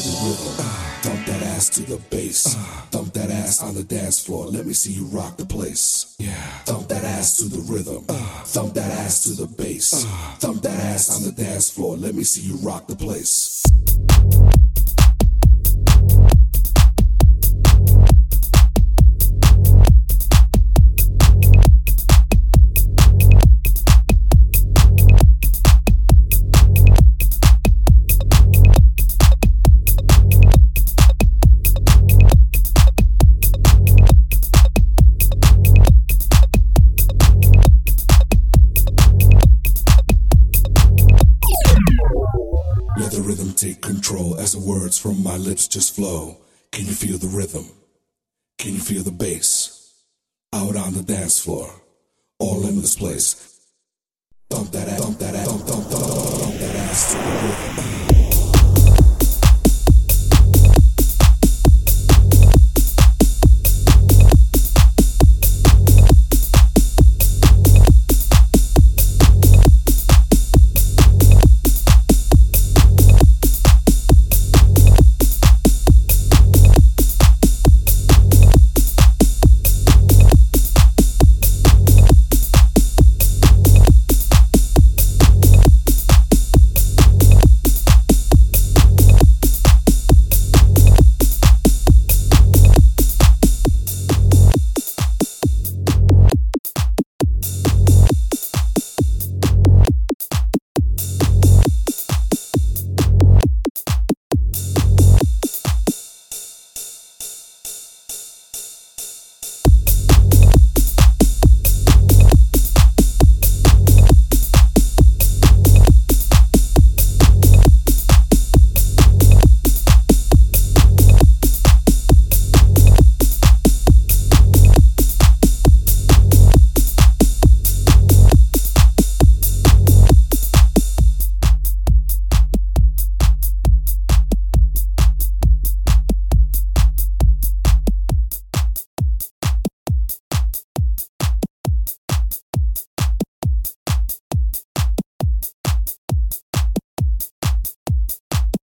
the rhythm. Thump that ass to the bass. Thump that ass on the dance floor. Let me see you rock the place. Yeah. Thump that ass to the rhythm. Thump that ass to the bass. Thump that ass on the dance floor. Let me see you rock the place. Let the rhythm take control as the words from my lips just flow. Can you feel the rhythm? Can you feel the bass? Out on the dance floor, all in this place. Thump that ass, thump that ass, thump that ass to the rhythm.